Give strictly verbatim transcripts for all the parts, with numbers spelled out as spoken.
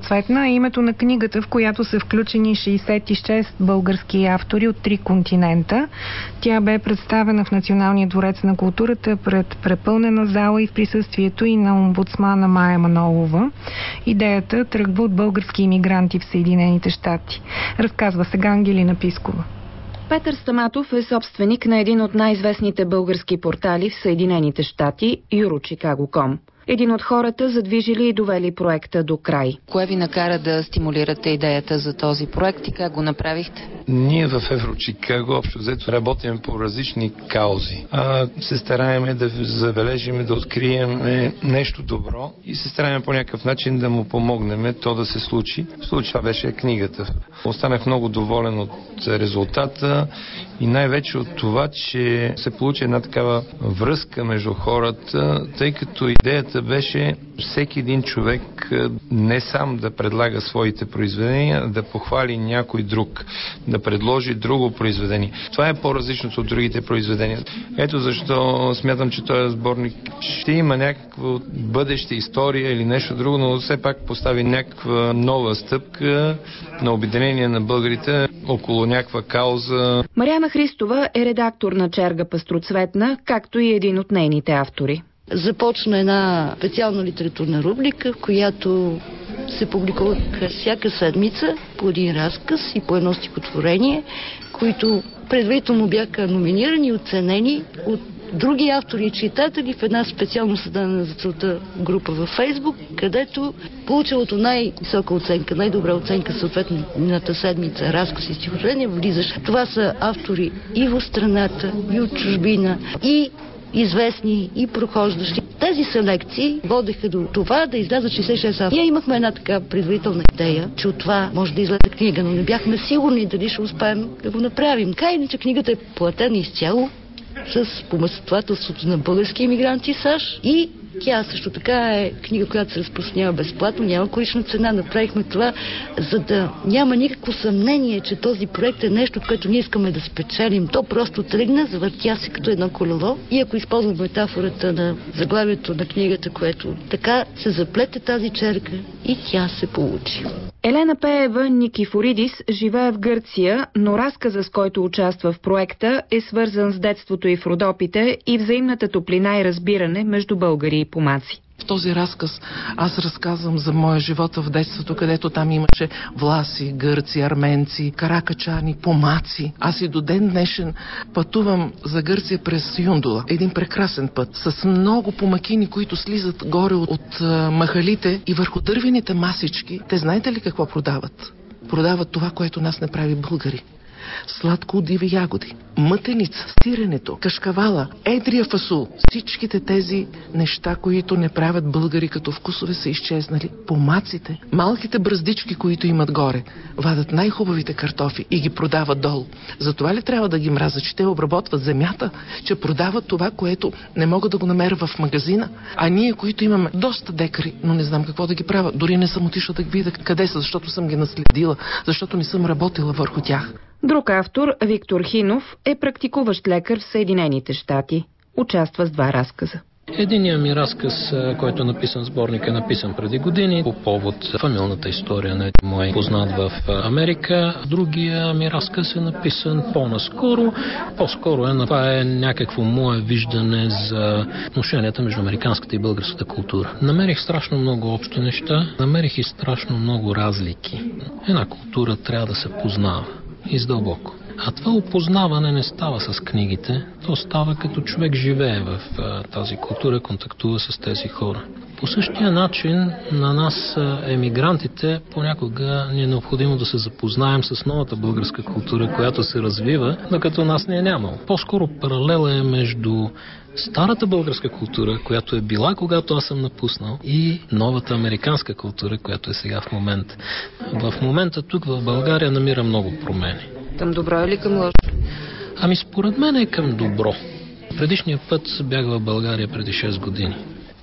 Пъстросветна е името на книгата, в която са включени шейсет и шест български автори от три континента. Тя бе представена в Националния дворец на културата пред препълнена зала и в присъствието и на омбудсмана Мая Манолова. Идеята тръгва от български имигранти в Съединените щати. Разказва сега Ангелина Пискова. Петър Стаматов е собственик на един от най-известните български портали в Съединените щати – Eurocchicago точка ком. Един от хората, задвижили и довели проекта до край. Кое ви накара да стимулирате идеята за този проект и как го направихте? Ние в Еврочикаго общо взето работим по различни каузи. А се стараем да забележим, да открием нещо добро и се стараем по някакъв начин да му помогнем то да се случи. В случай това беше книгата. Останах много доволен от резултата и най-вече от това, че се получи една такава връзка между хората, тъй като идеята беше всеки един човек не сам да предлага своите произведения, да похвали някой друг, да предложи друго произведение. Това е по-различното от другите произведения. Ето защо смятам, че този сборник ще има някаква бъдеща история или нещо друго, но все пак постави някаква нова стъпка на обединение на българите около някаква кауза. Мариана Христова е редактор на Черга Пъстроцветна, както и един от нейните автори. Започна една специална литературна рубрика, в която се публикуваха всяка седмица по един разказ и по едно стихотворение, които предварително бяха номинирани и оценени от други автори и читатели в една специално създадена за целта група във Фейсбук, където получилото най-висока оценка, най-добра оценка съответно миналата седмица, разказ и стихотворение влизаш. Това са автори и в страната, и от чужбина, и известни и прохождащи. Тези селекции водеха до това да излязат шейсет и шест автори. Ние имахме една така предварителна идея, че от това може да излезе книга, но не бяхме сигурни дали ще успеем да го направим. Така иначе книгата е платена изцяло с помъствателството на български имигранти в САЩ и тя също така е книга, която се разпространява безплатно, няма корична цена. Направихме това, за да няма никакво съмнение, че този проект е нещо, което ние искаме да спечелим. То просто тръгна, завъртя се като едно колело и ако използвам метафората на заглавието на книгата, което така се заплете тази черга и тя се получи. Елена Пеева Никифоридис живее в Гърция, но разказът, с който участва в проекта, е свързан с детството и в Родопите и взаимната топлина и разбиране между българи и помаци. В този разказ аз разказвам за моя живот в детството, където там имаше власи, гърци, арменци, каракачани, помаци. Аз и до ден днешен пътувам за Гърция през Юндула. Един прекрасен път с много помакини, които слизат горе от, от махалите и върху дървените масички. Те знаете ли какво продават? Продават това, което нас не прави българи. Сладко от диви ягоди, мътеница, стиренето, кашкавала, едрия фасул. Всичките тези неща, които не правят българи като вкусове, са изчезнали. Помаците, малките бръздички, които имат горе, вадат най-хубавите картофи и ги продават долу. Затова ли трябва да ги мразя, че те обработват земята, че продават това, което не мога да го намеря в магазина? А ние, които имаме доста декари, но не знам какво да ги правя, дори не съм отишла да ги видя къде са, защото съм ги наследила, защото не съм работила върху тях. Друг автор, Виктор Хинов, е практикуващ лекар в Съединените щати. Участва с два разказа. Единият ми разказ, който е написан, сборник е написан преди години по повод фамилната история на един мой познат в Америка. Другия ми разказ е написан по-наскоро. По-скоро е, това е някакво мое виждане за отношенията между американската и българската култура. Намерих страшно много общи неща, намерих и страшно много разлики. Една култура трябва да се познава издълбоко. А това опознаване не става с книгите, то става като човек живее в а, тази култура, контактува с тези хора. По същия начин на нас, емигрантите, понякога ни е необходимо да се запознаем с новата българска култура, която се развива, докато нас не е нямало. По-скоро паралела е между старата българска култура, която е била, когато аз съм напуснал, и новата американска култура, която е сега в момента. В момента тук в България намира много промени. Към добро или към лошо? Ами според мен е към добро. Предишния път бях в България преди шест години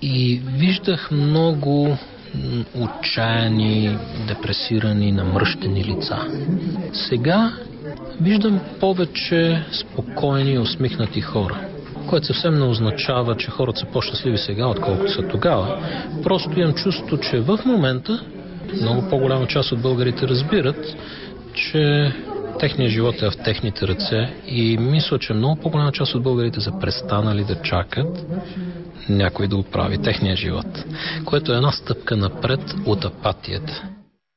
и виждах много отчаяни, депресирани, намръщени лица. Сега виждам повече спокойни и усмихнати хора, което съвсем не означава, че хората са по-щастливи сега, отколкото са тогава. Просто имам чувство, че в момента много по-голяма част от българите разбират, че техният живот е в техните ръце и мисля, че много по-голяма част от българите са престанали да чакат някой да оправи техния живот, което е една стъпка напред от апатията.